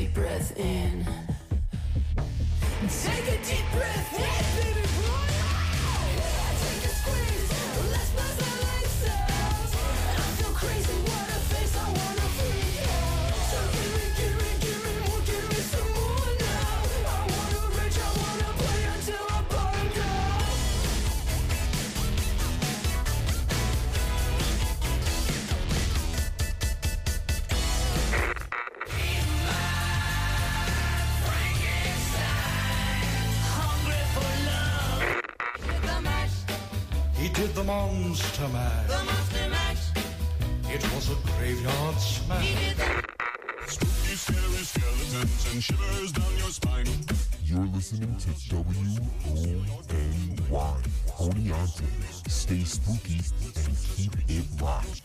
deep breath in. Take a deep breath in, baby boy. Take a squeeze, let's blast our legs cells. I feel crazy, what a face, I wanna freak out. So give me more, give me some more now. I wanna rage, I wanna play until I bottom out. He did the monster mash. The monster mash. It was a graveyard smash. He did the Spooky, scary skeletons and shivers down your spine. You're listening to WONY. Oneonta. Stay spooky and keep it locked.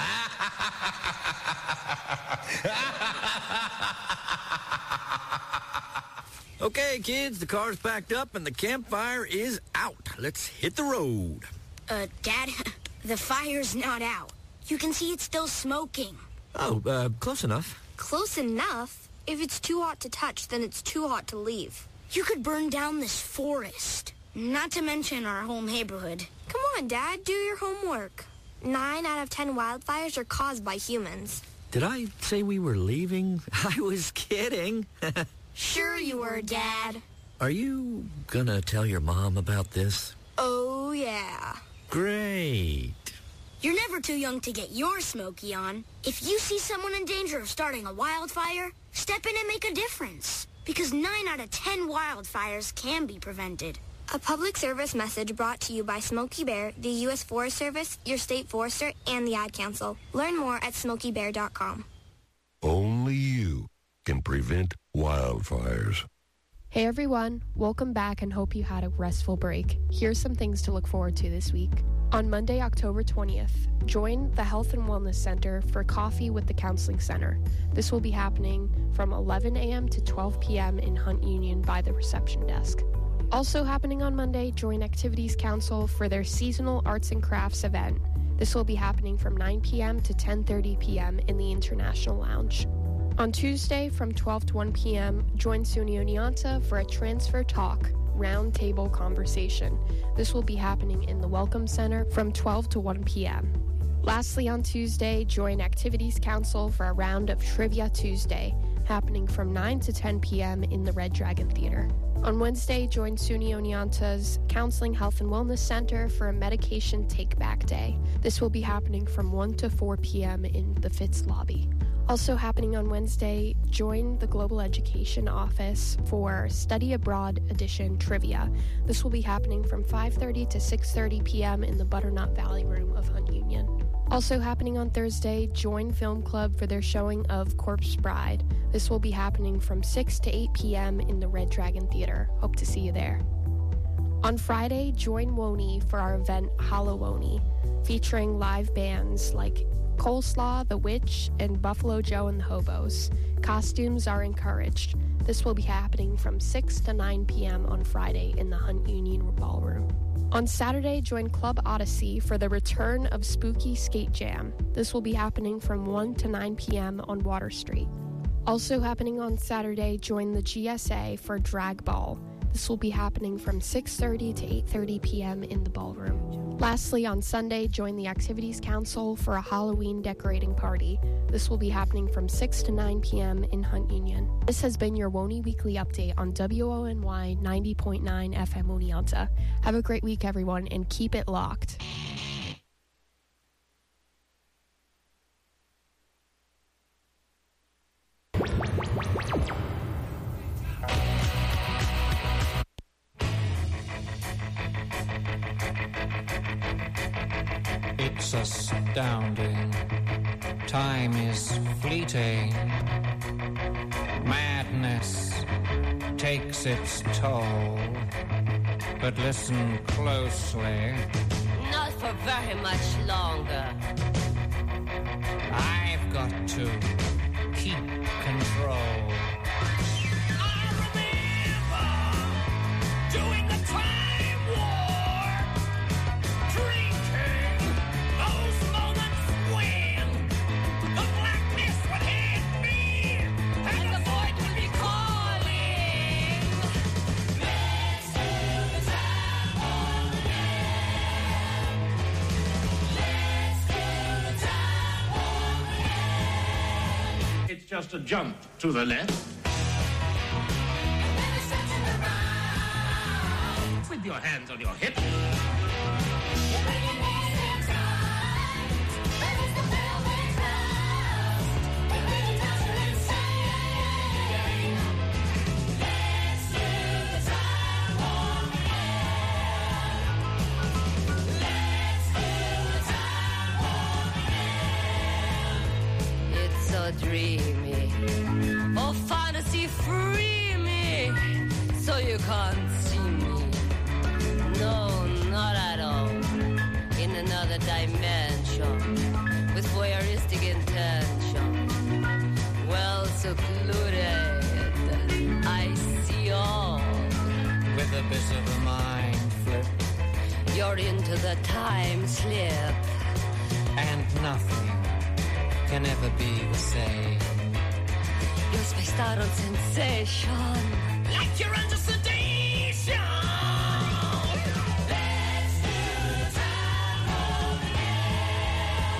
Okay, kids, the car's packed up and the campfire is out. Let's hit the road. Dad, the fire's not out. You can see it's still smoking. Oh, close enough. Close enough? If it's too hot to touch, then it's too hot to leave. You could burn down this forest. Not to mention our whole neighborhood. Come on, Dad, do your homework. 9 out of 10 wildfires are caused by humans. Did I say we were leaving? I was kidding. Sure you were, Dad. Are you gonna tell your mom about this? Oh, yeah. Great. You're never too young to get your smoky on. If you see someone in danger of starting a wildfire, step in and make a difference. Because 9 out of 10 wildfires can be prevented. A public service message brought to you by Smokey Bear, the U.S. Forest Service, your state forester, and the Ad Council. Learn more at SmokeyBear.com. Only you can prevent wildfires. Hey everyone, welcome back and hope you had a restful break. Here's some things to look forward to this week. On Monday, October 20th, join the Health and Wellness Center for Coffee with the Counseling Center. This will be happening from 11 a.m. to 12 p.m. in Hunt Union by the reception desk. Also happening on Monday, join Activities Council for their seasonal arts and crafts event. This will be happening from 9 p.m. to 10:30 p.m. in the International Lounge. On Tuesday from 12 to 1 p.m., join SUNY Oneonta for a Transfer Talk roundtable conversation. This will be happening in the Welcome Center from 12 to 1 p.m. Lastly, on Tuesday, join Activities Council for a round of Trivia Tuesday, happening from 9 to 10 p.m. in the Red Dragon Theater. On Wednesday, join SUNY Oneonta's Counseling Health and Wellness Center for a Medication Take-Back Day. This will be happening from 1 to 4 p.m. in the Fitz lobby. Also happening on Wednesday, join the Global Education Office for Study Abroad Edition Trivia. This will be happening from 5:30 to 6:30 p.m. in the Butternut Valley Room of Hunt Union. Also happening on Thursday, join Film Club for their showing of Corpse Bride. This will be happening from 6 to 8 p.m. in the Red Dragon Theater. Hope to see you there. On Friday, join WONY for our event Hallowoni, featuring live bands like Coleslaw, The Witch, and Buffalo Joe and the Hobos. Costumes are encouraged. This will be happening from 6 to 9 p.m. on Friday in the Hunt Union Ballroom. On Saturday, join Club Odyssey for the return of Spooky Skate Jam. This will be happening from 1 to 9 p.m. on Water Street. Also happening on Saturday, join the GSA for Drag Ball. This will be happening from 6:30 to 8:30 p.m. in the ballroom. Lastly, on Sunday, join the Activities Council for a Halloween decorating party. This will be happening from 6 to 9 p.m. in Hunt Union. This has been your WONY Weekly Update on WONY 90.9 FM Oneonta. Have a great week, everyone, and keep it locked. It's astounding. Time is fleeting. Madness takes its toll. But listen closely. Not for very much longer. I've got to keep control. Doing the time war, drinking those moments when the blackness would hit me and the void would be just a jump to the left. With your hands on your hips. It's so dreamy. Oh, fantasy free me. So you can't see me. No, not at all. In another dimension. With voyeuristic intention. Well secluded. I see all. With a bit of a mind flip. You're into the time slip. And nothing can ever be the same. You're spaced out on sensation. Like you're under sedation. Let's do time over again.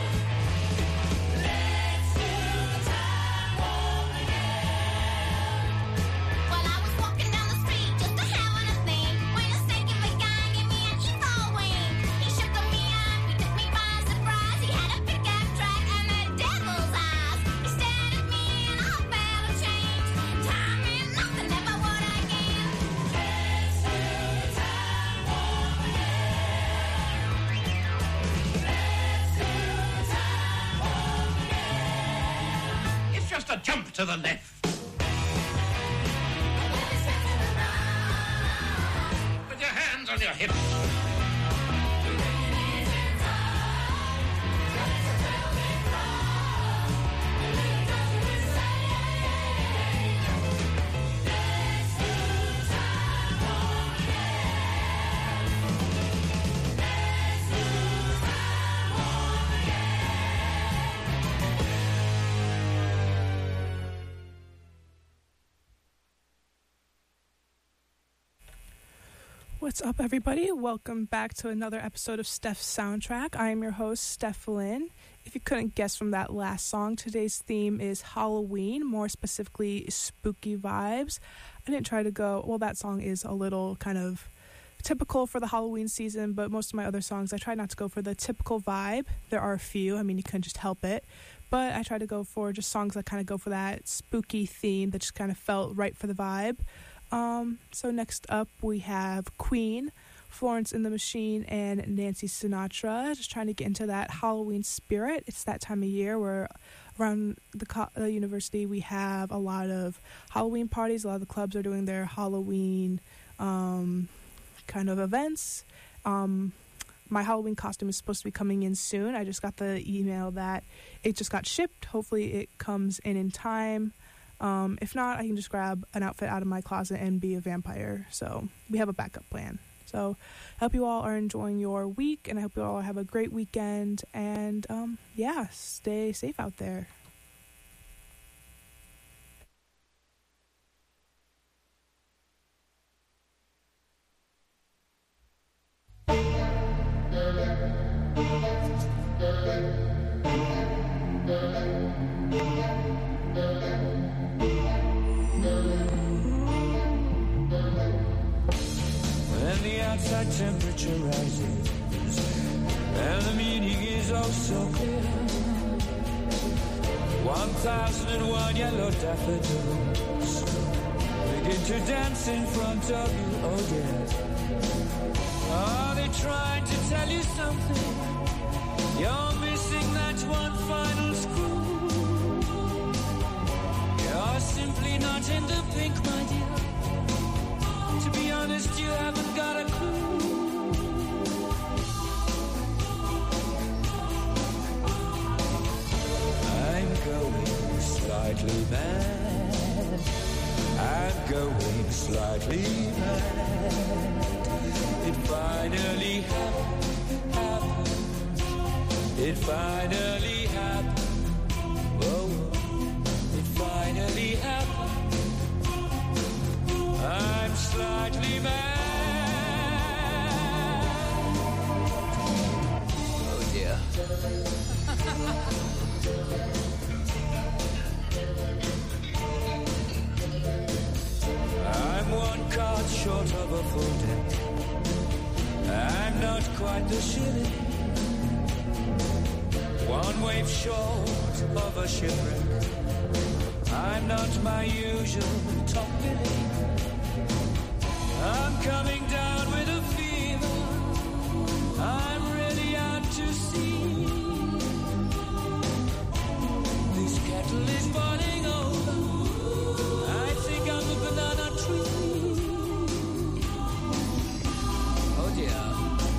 Let's do time over again. Well, I was walking down the street just a having a thing when a stinking guy gave me an evil wing. He shook me up, he took me by surprise. He had a pickup truck and a devil's eyes. He stared at me and I felt a change. Time and nothing ever would again. Let's do time over again. Let's do time over again. It's just a jump to the left. With your hands on your hips. What's up, everybody? Welcome back to another episode of Steph's Soundtrack. I am your host, Steph Lynn. If you couldn't guess from that last song, today's theme is Halloween, more specifically spooky vibes. I didn't try to go, well, that song is a little kind of typical for the Halloween season, but most of my other songs, I try not to go for the typical vibe. There are a few, I mean, you couldn't just help it. But I try to go for just songs that kind of go for that spooky theme that just kind of felt right for the vibe. So next up we have Queen, Florence and the Machine, and Nancy Sinatra. Just trying to get into that Halloween spirit. It's that time of year where around the university we have a lot of Halloween parties. A lot of the clubs are doing their Halloween kind of events. My Halloween costume is supposed to be coming in soon. I just got the email that it just got shipped. Hopefully it comes in time. If not, I can just grab an outfit out of my closet and be a vampire. So we have a backup plan. So I hope you all are enjoying your week, and I hope you all have a great weekend. And yeah, stay safe out there. When the outside temperature rises and the meaning is oh so clear, 1001 yellow daffodils begin to dance in front of you, oh dear. Are they trying to tell you something? You're missing that one final screw. You're simply not in the pink, my dear. To be honest, you haven't got a clue. I'm going slightly mad. I'm going slightly mad. It finally happened. It finally happened. Whoa, it finally happened. I'm slightly mad. Oh dear. short of a full day. I'm not quite the shilling, one wave short of a shipwreck. I'm not my usual top billing. I'm coming down with a fever. I'm really out to sea. This kettle is boiling over. I think I'm a banana tree. Oh dear.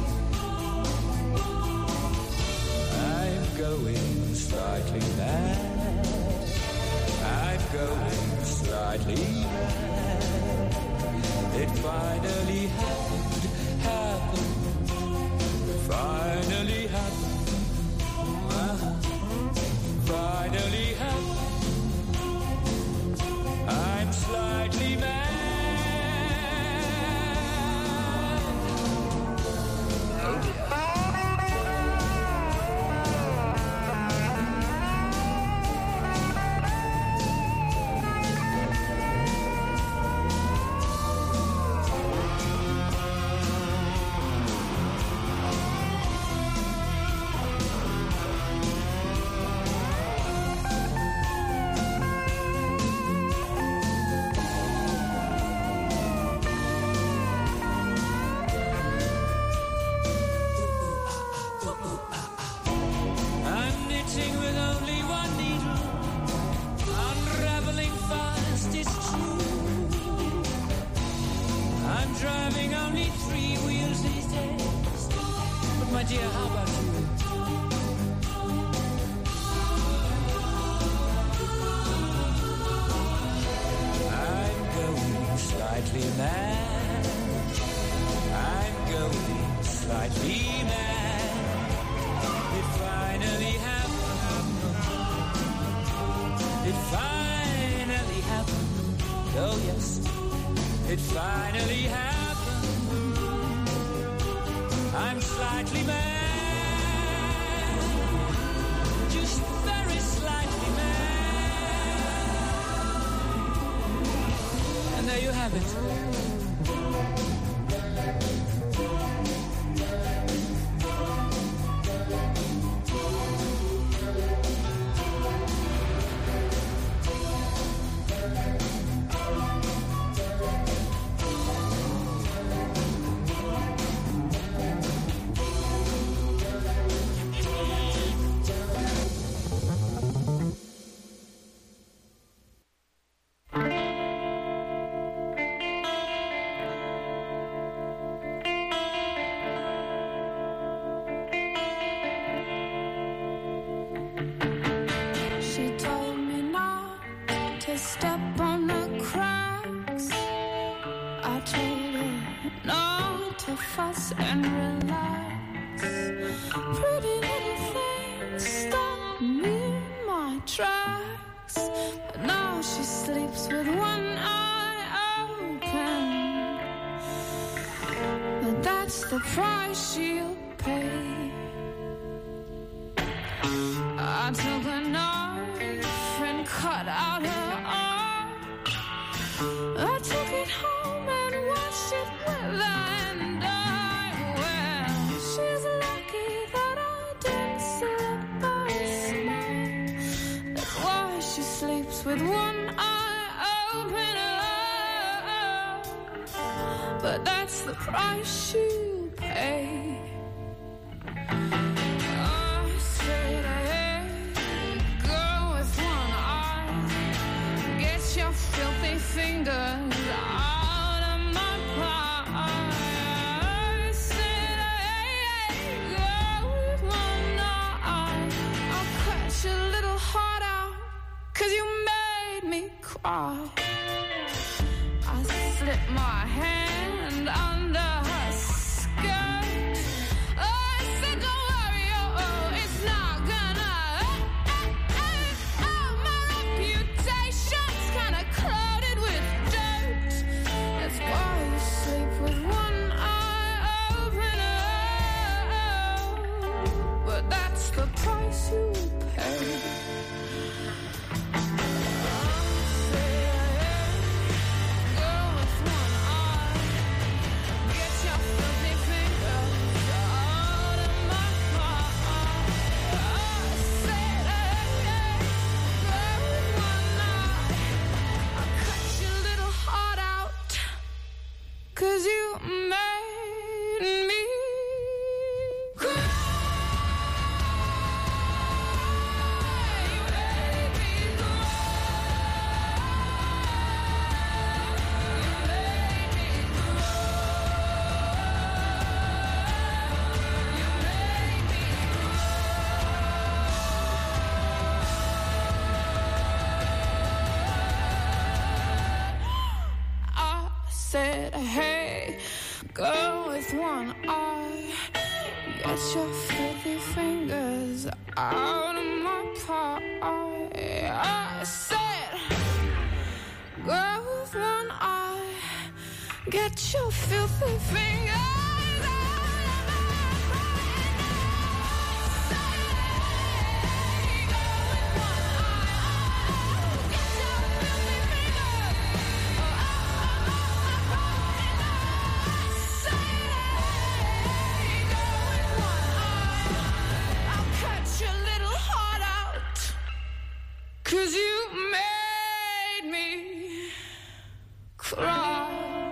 I'm going slightly mad. I'm going slightly mad. It finally happened, finally happened, finally happened. I'm slightly mad. Oh dear. Driving only 3 wheels these days. But my dear, how about you? I'm going slightly mad. I'm going slightly mad. It finally happened. It finally happened. Oh yes. It finally happened. I'm slightly mad, just very slightly mad. And there you have it. The price she'll pay. I took a knife and cut out her arm. I took it home and washed it with and well, she's lucky that I didn't slip or smile. That's why she sleeps with one eye open. But that's the price she'll pay. I said, hey, girl with one eye, get your filthy fingers out of my pie. I said, hey, girl with one eye, I'll cut your little heart out, 'cause you made me cry. I slipped my hand under her skirt. I said, don't worry, oh, it's not gonna my reputation's kinda clouded with dirt. That's why you sleep with one eye open. But that's the price you pay. Girl with one eye, said, hey, girl with one eye, get your filthy fingers out of my pie. I said, girl with one eye, get your filthy fingers out of my pie. Cause you made me cry.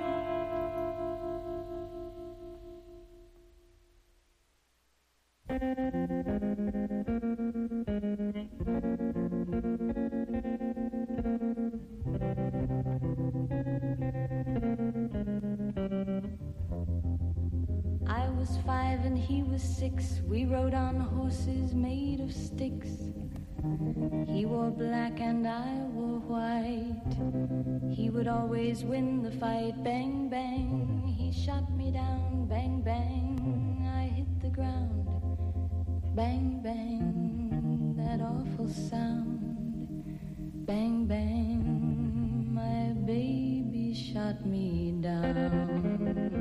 I was 5 and he was 6. We rode on horses made of sticks. He wore black and I wore white. He would always win the fight. Bang, bang, he shot me down. Bang, bang, I hit the ground. Bang, bang, that awful sound. Bang, bang, my baby shot me down.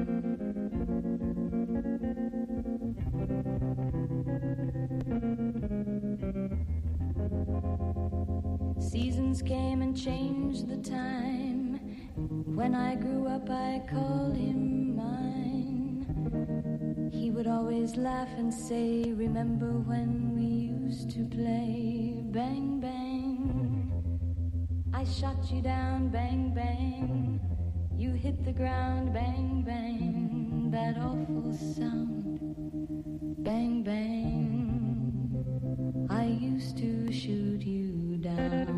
Seasons came and changed the time. When I grew up, I called him mine. He would always laugh and say, remember when we used to play? Bang, bang, I shot you down. Bang, bang, you hit the ground. Bang, bang, that awful sound. Bang, bang, I used to shoot you down.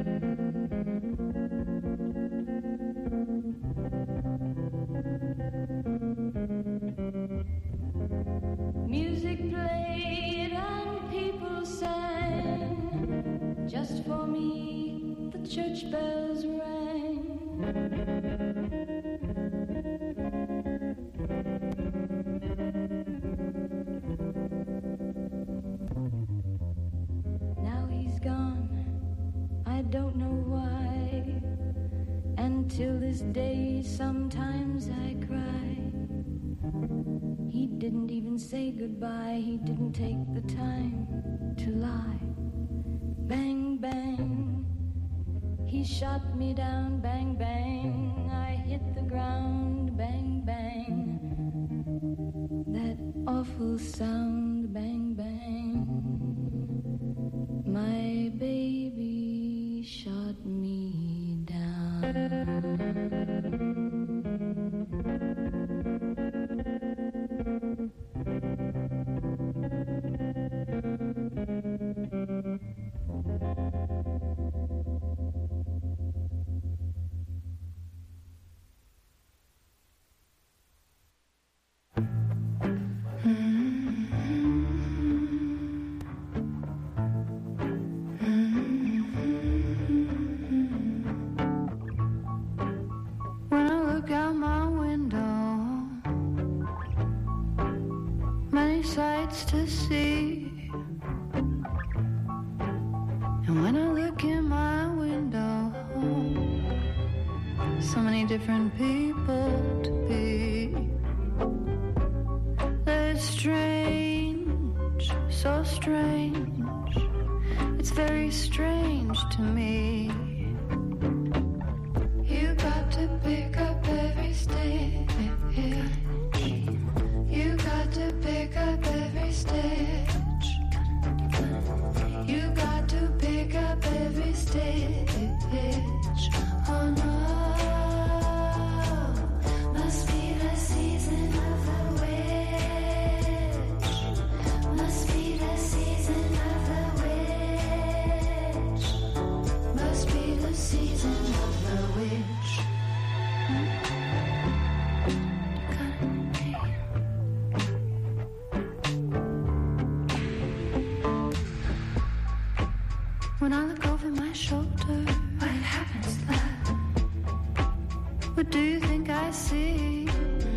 Music played and people sang. Just for me, the church bells rang. Now he's gone, I don't know why. And till this day, sometimes I cry. He didn't even say goodbye. He didn't take the time to lie. Bang, bang, he shot me down. Bang, bang, I hit the ground. Bang, bang, that awful sound. Bang, bang, my baby shot me down. Sights to see, and when I look in my window, so many different people to be. They're strange, so strange. It's very strange to me. You got to pick up every stitch. You got to pick up every stitch. You got to pick up every stitch. Oh no, must be the season of the witch. Must be the season of the witch. Must be What do you think I see?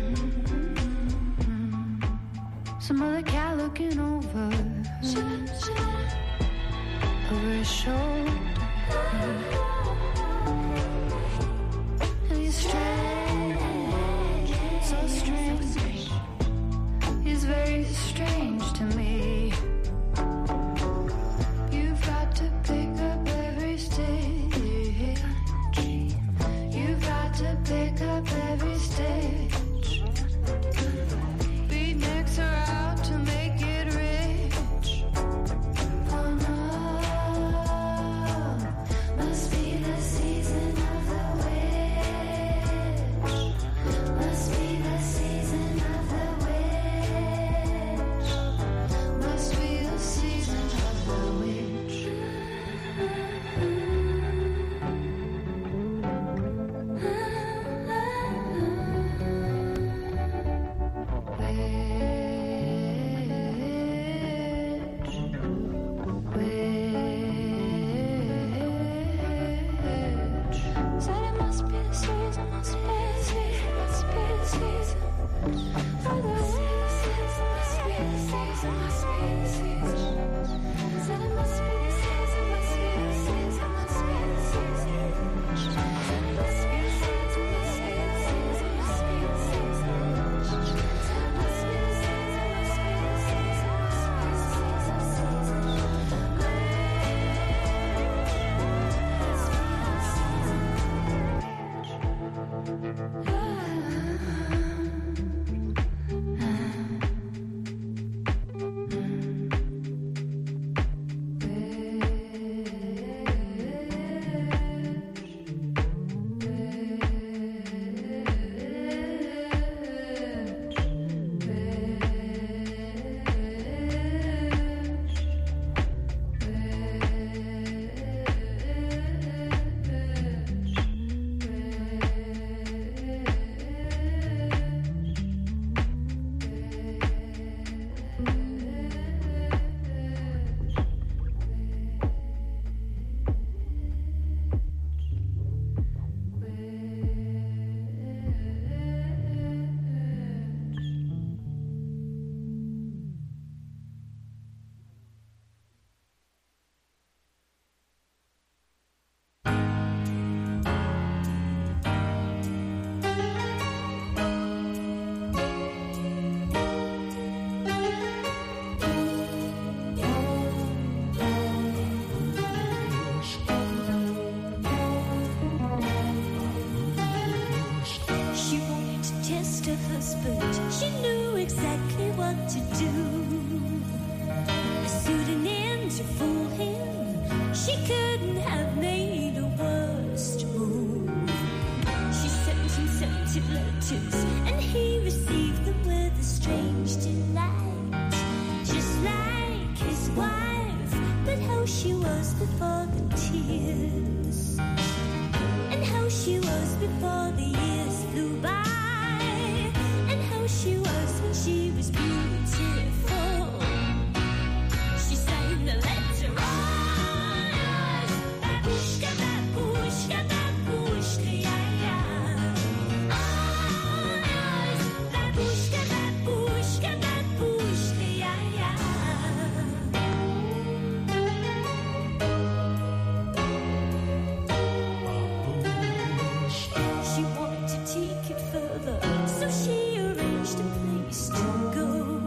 Some other cat looking over his shoulder. And he's strange, so strange. He's very strange to me. You've got to pick up every stage. You've got to pick up every stage. Beat mixer out to make it rich. Oh no, must be the season of the witch. Must be the season of the witch. Must be the season of the witch. Said it must be the season, must be the season, must be the season for the witch. Must be the season, must be the season. Said it must be the season, must be the season, must be the season. Said it must be the season, must be the season, must be the season. Said it must be the season, must be the season, must be the She wanted to test her husband. She knew exactly what to do. A pseudonym to fool him. She couldn't have made a worse move. She sent him 70 letters, and he received them with a strange delight. Just like his wife, but how she was before the tears. And how she was before the years flew by. And how she was when she was beautiful. She sang the letter on. Babushka, babushka, babushka, yeah, on. Babushka, babushka, babushka, yeah, She wanted to take it further, so she arranged a place to go.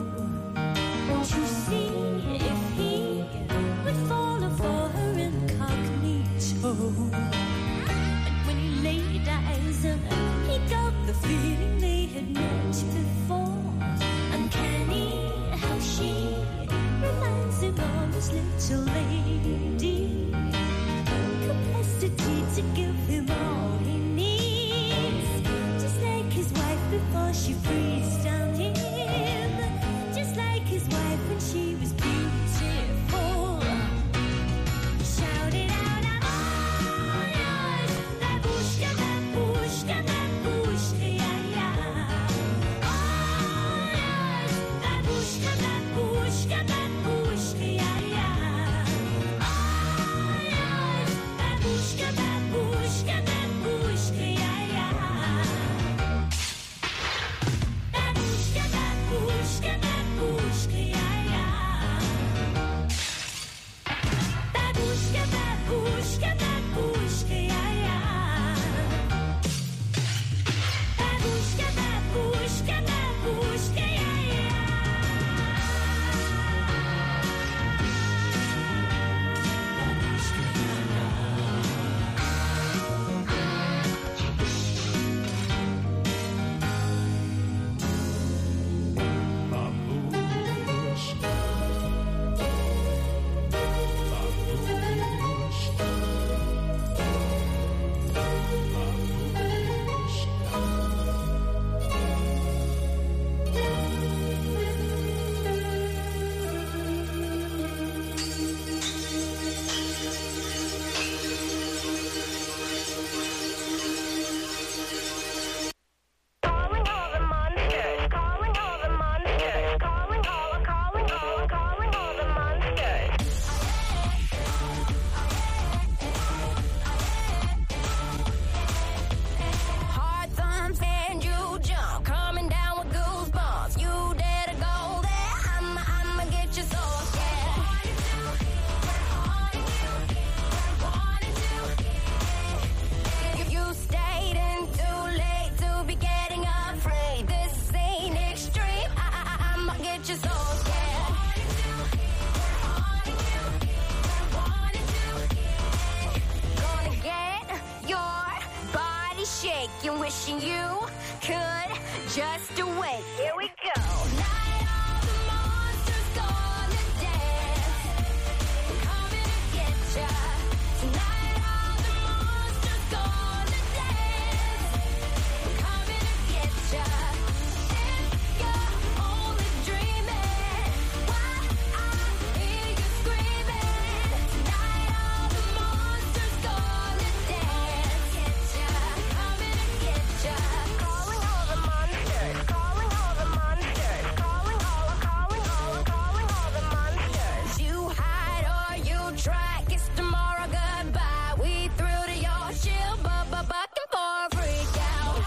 and wishing you could just awake. Here we go. Tonight all the monsters gonna dance, coming to get ya. Tonight all the monsters gonna dance, coming to get ya. If you're only dreaming, why I hear you screaming. Tonight all the monsters gonna dance, coming to get ya. Calling all the monsters, calling all the monsters, calling all the monsters. You hide or you try, kiss tomorrow goodbye. We threw to your shield, bucking for a freak out.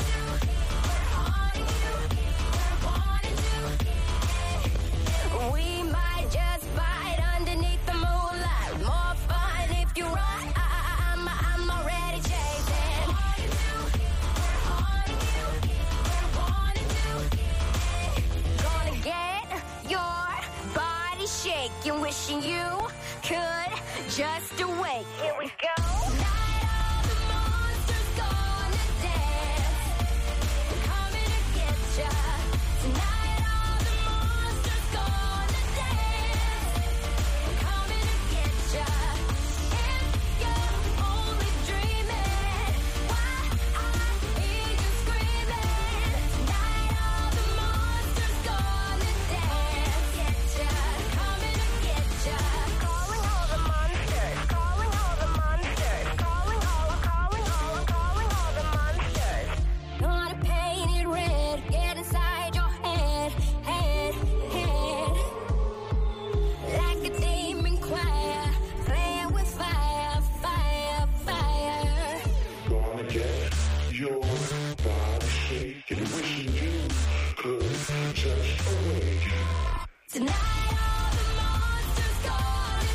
We might just fight underneath the moonlight. More fun if you run. I'm already chasing. Gonna get your body shaking, wishing you could just awake. Here we go. Tonight all the monsters gonna dance, coming to get ya. Tonight all the monsters gonna dance, coming to get ya. If you're only dreaming, why I hear you screaming. Tonight all the monsters gonna dance, coming to get ya. Calling all the monsters, calling all the monsters, calling all the monsters. Gonna paint it red, get inside your head. Like a demon choir, playing with fire. Gonna get your body shaking, wishing you could just awake. Tonight all the monsters gonna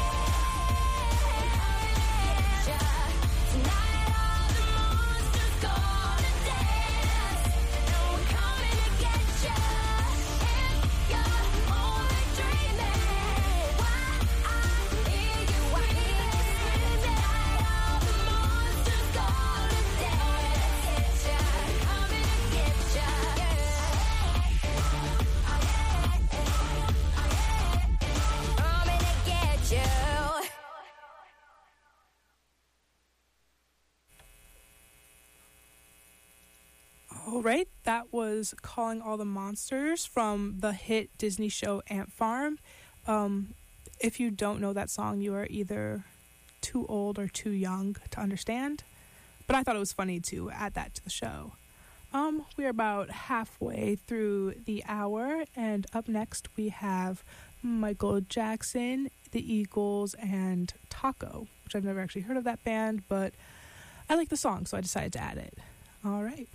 dance. Tonight all the monsters gonna dance. And we're coming to get ya. If you're only dreaming, why I hear you screaming. Tonight all the monsters gonna dance. Coming to get ya. Coming to get you. All right, that was Calling All the Monsters from the hit Disney show Ant Farm. If you don't know that song, you are either too old or too young to understand. But I thought it was funny to add that to the show. We're about halfway through the hour, and up next we have Michael Jackson, the Eagles, and Taco, which I've never actually heard of that band, but I like the song, so I decided to add it. All right.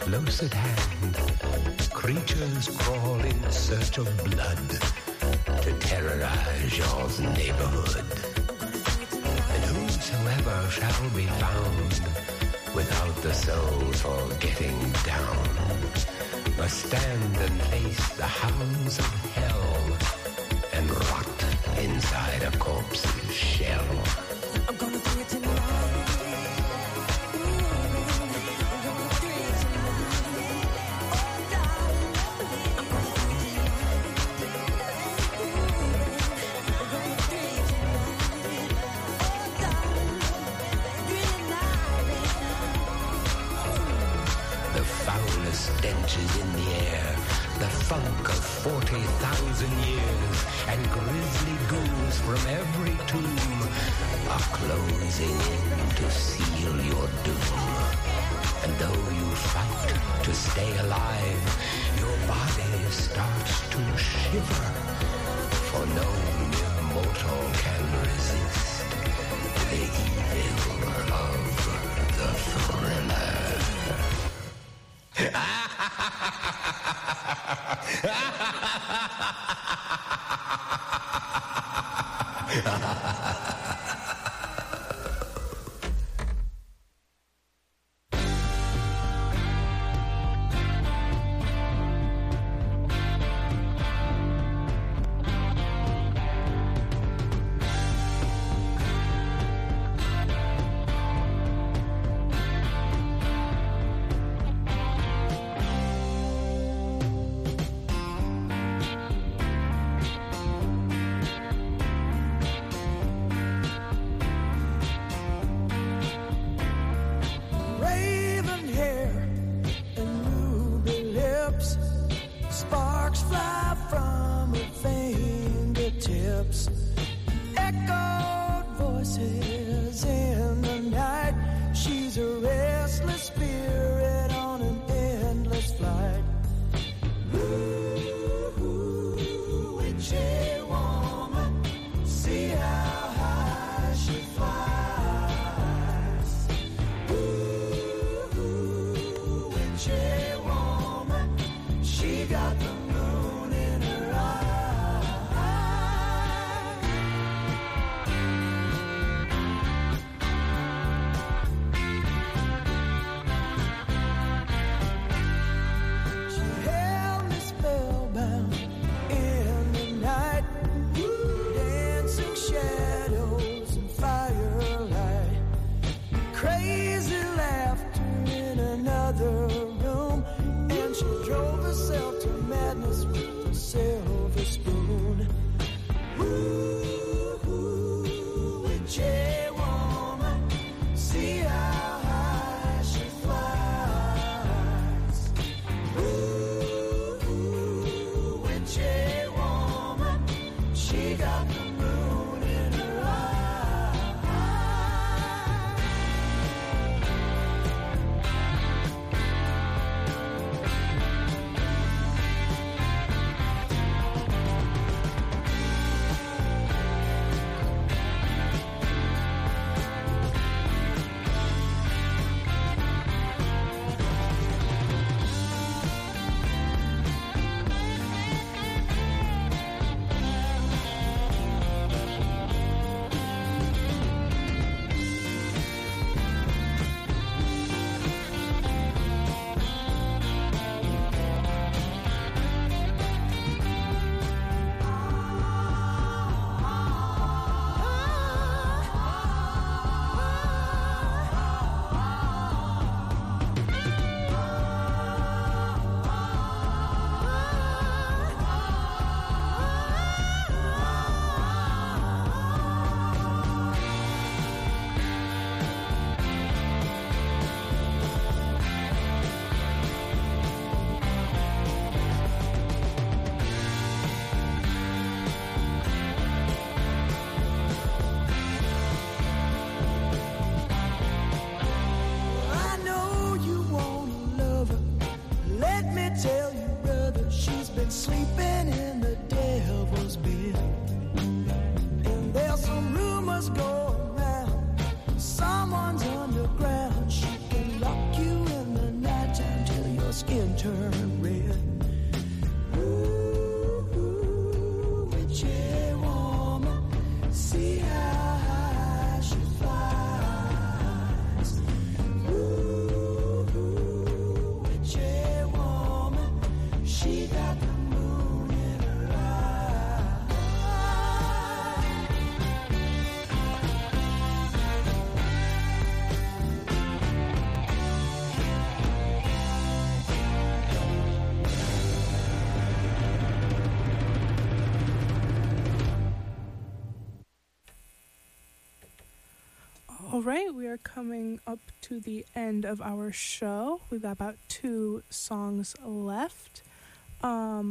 Close at hand, creatures crawl in search of blood to terrorize your neighborhood. And whosoever shall be found without the soul for getting down must stand and face the hounds of hell and rot inside a corpse's shell. I'm gonna do it tonight. Stenches in the air, the funk of 40,000 years, and grisly ghouls from every tomb are closing in to seal your doom. And though you fight to stay alive, your body starts to shiver, for no mere mortal can resist the evil of the thriller. All right, we are coming up to the end of our show. We've got about 2 songs left. All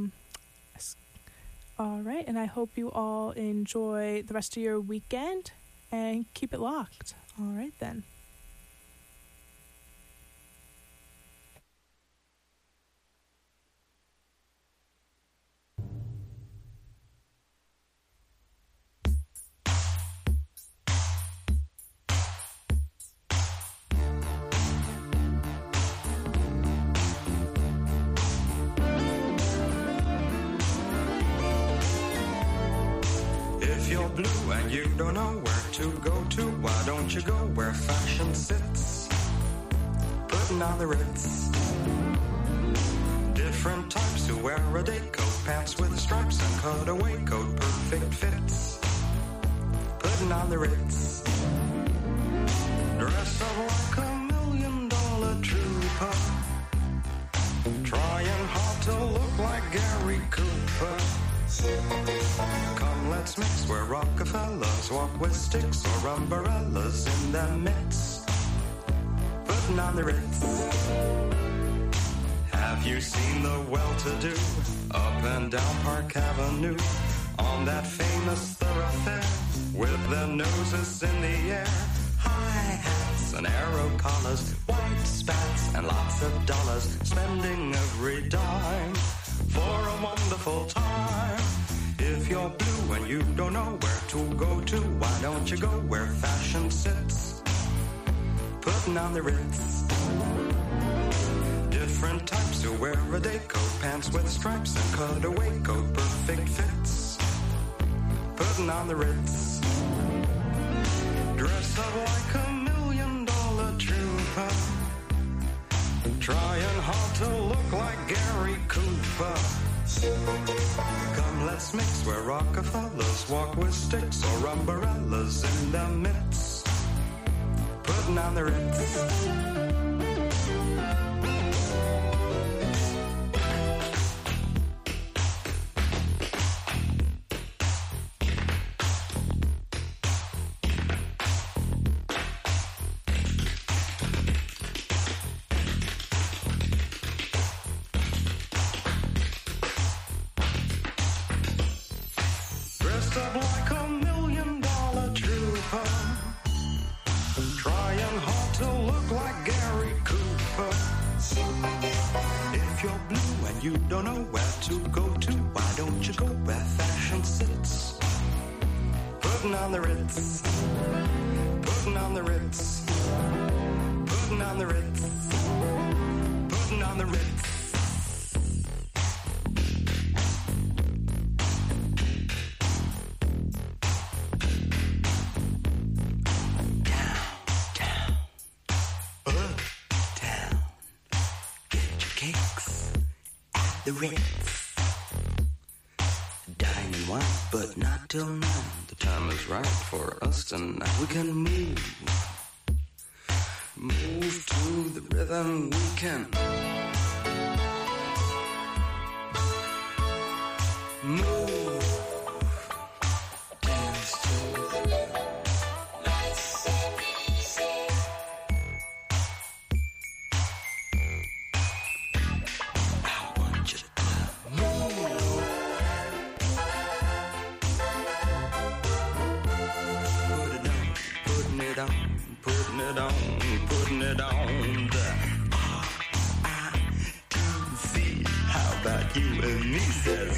right, and I hope you all enjoy the rest of your weekend and keep it locked. All right, then. If you're blue and you don't know where to go to, why don't you go where fashion sits? Putting on the Ritz. Different types who wear a day coat, pants with stripes and cutaway coat, perfect fits. Putting on the Ritz. Dressed up like $1 million trooper, trying hard to look like Gary Cooper. Come, let's mix where Rockefellers walk with sticks or umbrellas in their midst. Putting on the Ritz. Have you seen the well-to-do up and down Park Avenue on that famous thoroughfare with their noses in the air? High hats and arrow collars, white spats and lots of dollars, spending every dime for a wonderful time. If you're blue and you don't know where to go to, why don't you go where fashion sits? Putting on the Ritz. Different types who wear a day coat, pants with stripes and cutaway coat, perfect fits. Putting on the Ritz. Dressed up like $1 million trooper, trying hard to look like Gary Cooper. Come, let's mix where Rockefellers walk with sticks or umbrellas in their midst. Putting on the Ritz. Dressed up like $1 million trooper, trying hard to look like Gary Cooper. If you're blue and you don't know where to go to, why don't you go where fashion sits? Putting on the Ritz. Putting on the Ritz. Putting on the Ritz. Putting on the Ritz. The Ritz. Dining wine, but not till 9. The time is right for us tonight. We can move to the rhythm. We can move. Dance to the rhythm. Putting it on the R-I-T-Z. How about you and me, says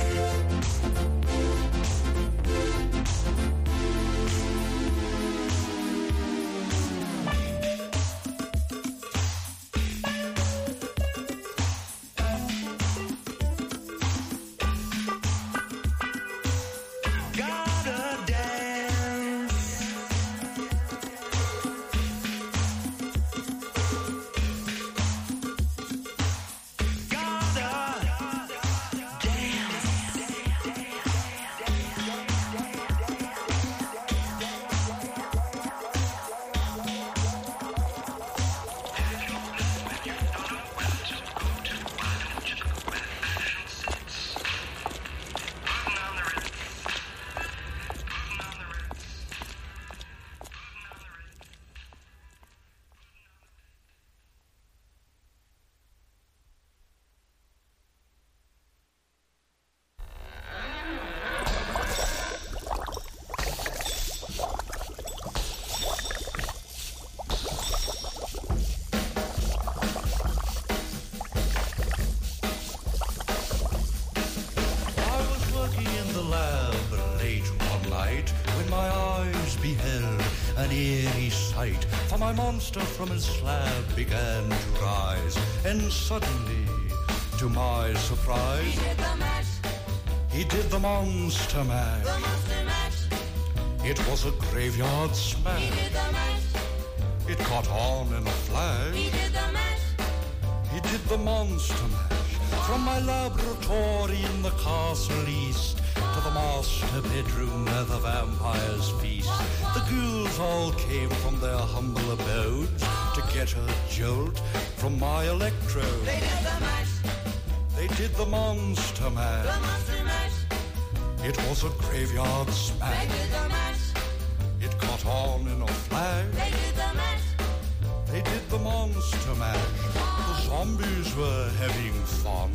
eerie sight, for my monster from his slab began to rise, and suddenly, to my surprise, He did the mash. He did the monster mash. The monster mash. It was a graveyard smash. He did the mash. It caught on in a flash. He did the mash. He did the monster mash. From my laboratory in the castle east to the master bedroom where the vampires feast. The ghouls all came from their humble abodes to get a jolt from my electrode. They did the mash. They did the monster mash. The monster mash. It was a graveyard smash. They did the mash. It caught on in a flash. They did the mash. They did the monster mash. The zombies were having fun.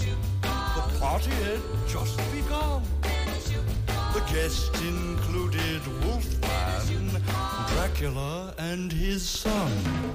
The party had just begun. The guests included Wolfman, Dracula, and his son.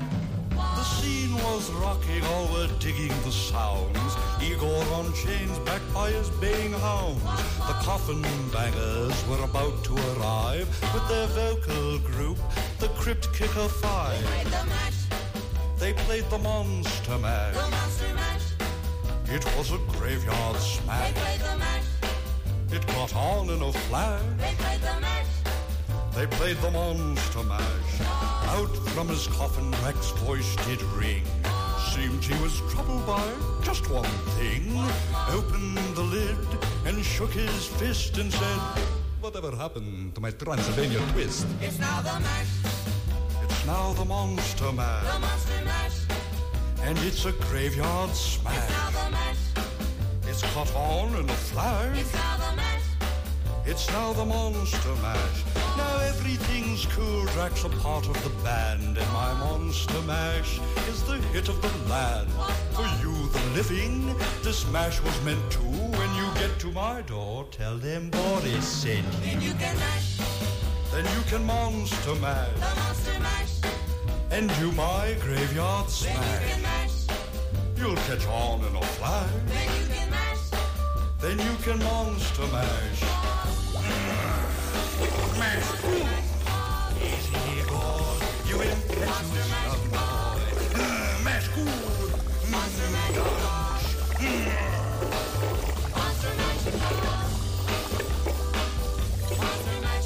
The scene was rocking, all were digging the sounds. Igor on chains, backed by his baying hounds. The coffin bangers were about to arrive with their vocal group, the Crypt Kicker Five. They played the mash. They played the monster mash. The monster mash. It was a graveyard They smash. played the mash. It caught on in a flash. They played the mash. They played the monster mash. Out from his coffin, Rex's voice did ring. Seemed he was troubled by just one thing. Opened the lid and shook his fist and said, "Whatever happened to my Transylvania twist?" It's now the mash. It's now the monster The mash. monster mash. And it's a graveyard It's smash. now the mash. It's caught on in a flash. It's now the mash. It's now the monster mash. Now everything's cool. Drax a part of the band, and my monster mash is the hit of the land. For you, the living, this mash was meant to. When you get to my door, tell them Boris sent you. Then you can mash. Then you can monster mash The monster mash. and do my graveyard Then you smash. can mash. You'll catch on in a flash. Then you can mash. Then you can monster mash. Mash. Easy, Igor. You impetuous young boy. Mash good. Monster mash. Monster mash. Monster mash.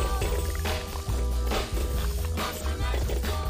Monster mash.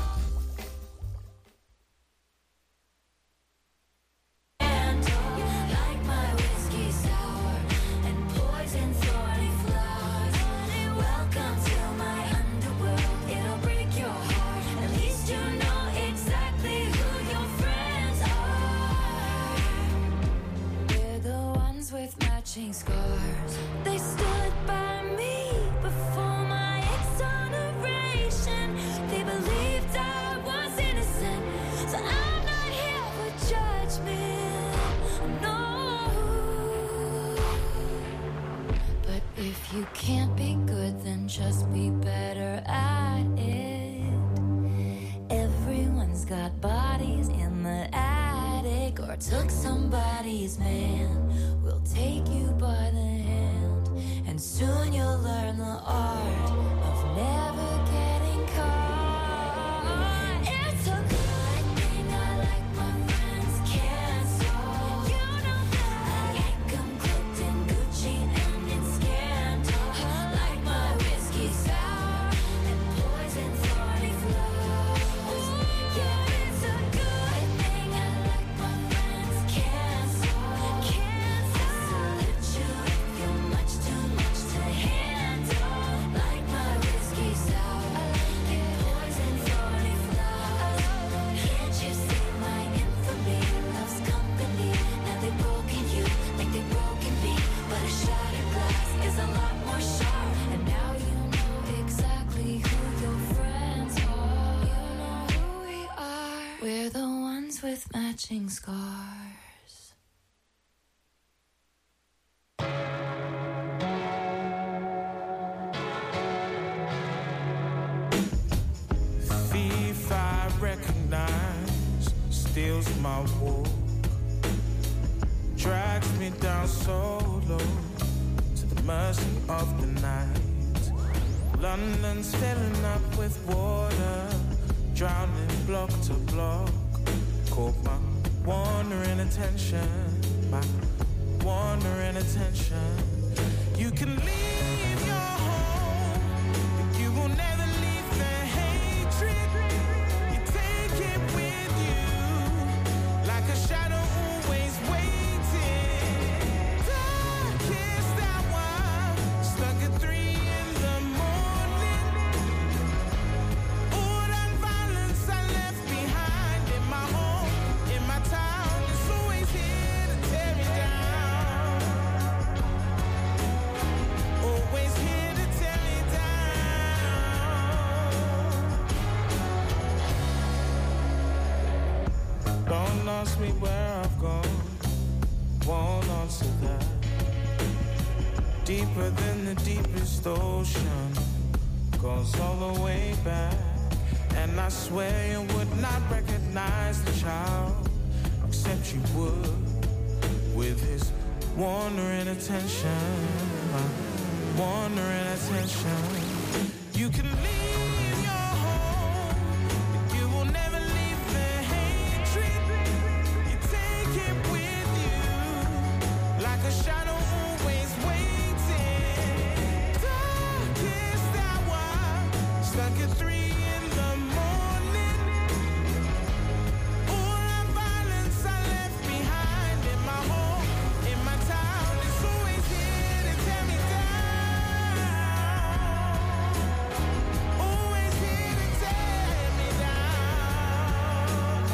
Like my whiskey sour and poison thorny flowers. Welcome to my underworld. It'll break your heart. At least you know exactly who your friends are. We're the ones with matching scars. They stood by me before my exoneration. They believed I was innocent, so I'm not here for judgment. No. But if you can't be good, then just be better at it. Everyone's got bodies in the attic or took somebody's man. We'll take you by the hand, and soon you'll learn the art of never getting caught. It's a good thing I like my friends cancel. You know that I like 'em cloaked in Gucci and in scandal. Like my whiskey sour and poison thorny flowers. Yeah, it's a good thing I like my friends cancel. Salute you if you're much too much to handle. Like my whiskey sour and poison thorny flowers. Can't you see my infamy loves company? Now they've broken you like they've broken me, but a shattered glass is a lot more sharp. And now you know exactly who your friends are. You know who we are. We're the ones with matching scars. Thief I recognize steals my walk, drags me down so low to the mercy of the night. London's filling up with water, drowning block to block. Caught my wandering attention, my wandering attention. You can leave your home, but you will never leave the hatred. You take it with you, like a shadow always waiting. Darkest hour, stuck at 3 in the morning. All that violence I left behind in my home, in my town, is always here to tear me down. Always here to tear me down. Don't ask me where I've gone, won't answer that. Deeper than the deepest ocean, goes all the way back. And I swear you would not recognize the child, except you would, with his wandering attention, wandering attention. You can leave your home, but you will never leave the hatred. You take it with you, like a shadow always waiting. Darkest hour, stuck at 3 in the morning. All that violence I left behind in my home, in my town, is always here to tear me down. Always here to tear me down.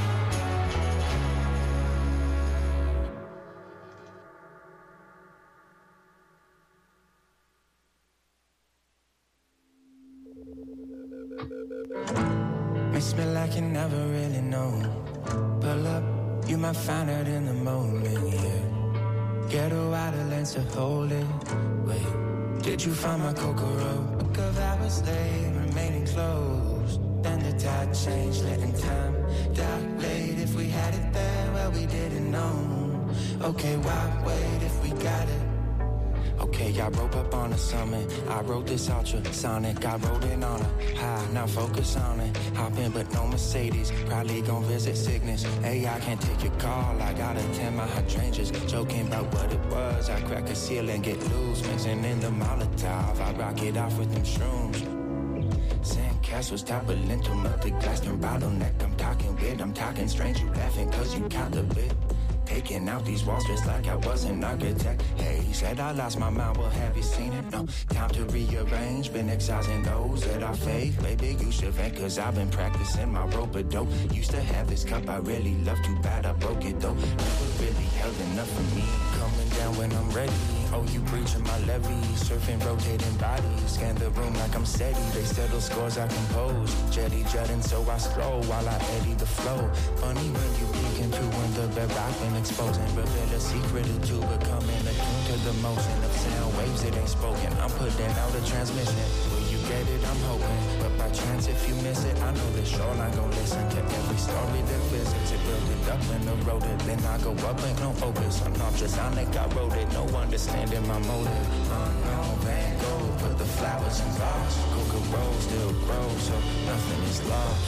Miss me like you never really know. Pull up, you might find it in the moment, yeah. Get a wider lens to hold it. Wait, did you find my Kokoro? Book of hours late, remaining closed. Then the tide changed, letting time dilate. If we had it there, well, we didn't know. Okay, why wait if we got it? Okay, I rope up on the summit. I wrote this ultrasonic. I wrote it on a high. Now focus on it. Hop in, but no Mercedes. Probably gon' visit sickness. Hey, I can't take your call. I gotta tend my hydrangeas. Joking about what it was. I crack a seal and get loose. Mixing in the Molotov. I rock it off with them shrooms. Sandcastles, toppling, melted glass and bottleneck. I'm talking weird. I'm talking strange. You laughing cause you count a bit. Taking out these walls just like I was an architect. Hey, he said I lost my mind, well, have you seen it? No, time to rearrange. Been excising those that are fake. Baby, you should vent, cause I've been practicing my rope-a-dope. Used to have this cup, I really love, too bad I broke it though. Never really held enough for me. Coming down when I'm ready. Oh, you breaching my levee. Surfing, rotating bodies. Scan the room like I'm steady. They settle scores I compose. Jetty jutting, so I scroll while I eddy the flow. Funny when you peek into when the bedrock been exposed and reveal a secret or two, becoming attuned to the motion of sound waves that ain't spoken. I'm putting out a transmission. Will you get it? I'm hoping. But by chance, if you miss it, I know the shoreline gon' listen to every story that visits. It built it up and eroded. Then I go up, ain't no opus. I'm ultrasonic, I wrote it. No understanding my motive. Unknown Van Gogh, put the flowers in vase. Coca-Cola still grows, so nothing is lost.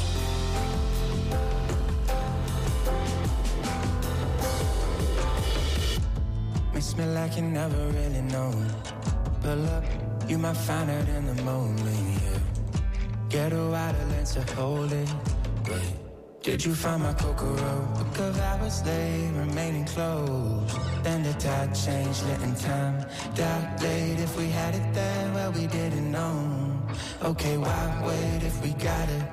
Miss me like you never really know. Pull up, you might find it in the moment, yeah. Get a wider lens to hold it. Wait, did you find my Kokoro? Book of hours late, remaining closed. Then the tide changed, letting time dilate. If we had it there, well, we didn't know. Okay, why wait if we got it?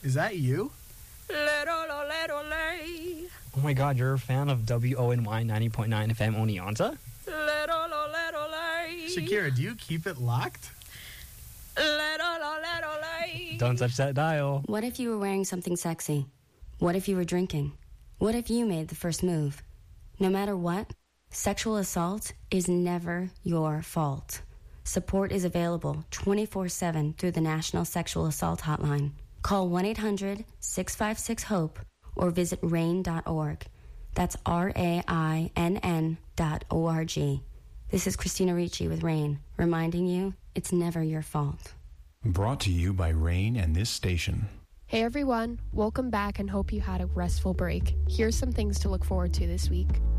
Is that you? Oh my god, you're a fan of WONY 90.9 FM Oneonta? Shakira, do you keep it locked? Don't touch that dial. What if you were wearing something sexy? What if you were drinking? What if you made the first move? No matter what, sexual assault is never your fault. Support is available 24/7 through the National Sexual Assault Hotline. Call 1-800-656-HOPE or visit RAIN.org. That's RAINN.org. This is Christina Ricci with RAIN, reminding you it's never your fault. Brought to you by RAIN and this station. Hey everyone, welcome back and hope you had a restful break. Here's some things to look forward to this week.